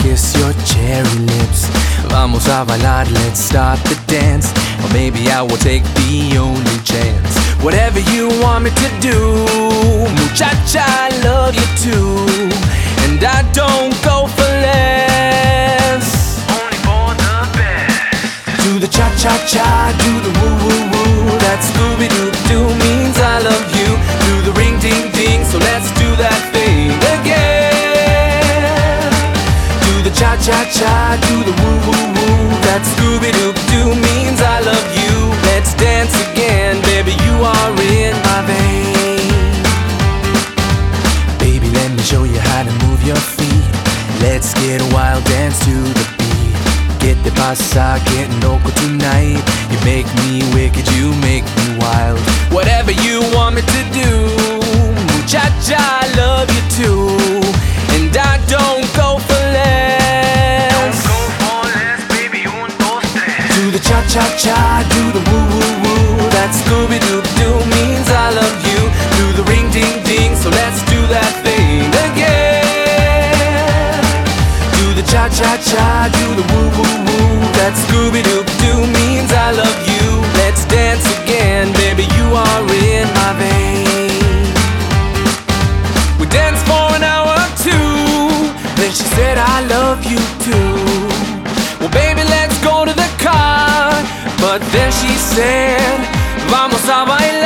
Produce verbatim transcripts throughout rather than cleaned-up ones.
kiss your cherry lips. Vamos a bailar, let's start the dance. Or maybe I will take the only chance. Whatever you want me to do, muchacha, I love you too. And I don't go for less, only for the best. do the cha-cha-cha, do the woo-woo-woo. That Scooby-Doo-Doo means I love you. Do the ring-ding-ding, so let's do that thing again. Do the cha-cha-cha, do the woo-woo-woo. That Scooby-Doo-Doo means I love you. Let's dance again, baby, you are in my vein. Baby, let me show you how to move your feet. Let's get a wild dance to the beat. ¿Qué te pasa? Getting loco tonight. You make me wicked, you make me wild. Whatever you want me to do, muchacha, I love you too. And I don't go for less, Don't go for less, baby, un, dos, tres. do the cha-cha-cha, do the woo-woo-woo. That Scooby-Doo-Doo means I love you. Do the ring-ding-ding, so let's do that thing again. Do the cha-cha-cha, do the woo-woo-woo. That Scooby-Doo-Doo means I love you. Let's dance again, baby, you are in my vein. We danced for an hour or two, then she said I love you too. Well, baby, let's go to the car. But then she said, vamos a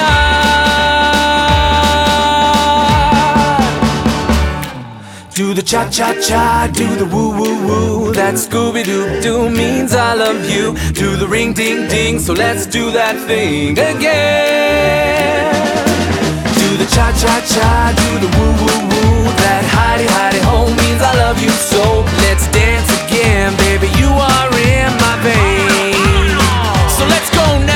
bailar. Do the cha-cha-cha, do the woo-woo-woo. That Scooby-Doo-Doo means I love you. Do the ring-ding-ding, so let's do that thing again. Do the cha-cha-cha, do the woo-woo-woo. That hidey-hidey-ho means I love you so. Let's dance again, baby, you are in my vein. So let's go now.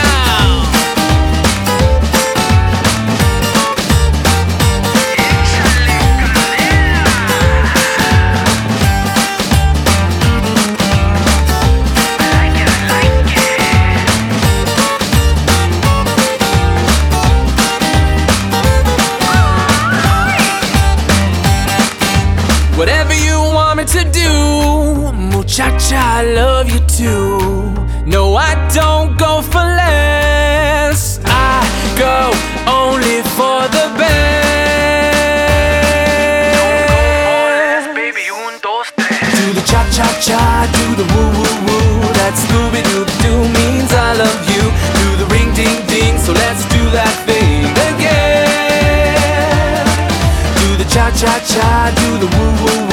Whatever you want me to do, muchacha, I love you too. No, I don't go for less, I go only for the best. Baby, un, dos, tres. Do the cha-cha-cha, do the woo-woo-woo. That Scooby-Doo-Doo means I love you. Do the ring-ding-ding, so let's do that thing again. Do the cha-cha-cha, do the woo-woo-woo.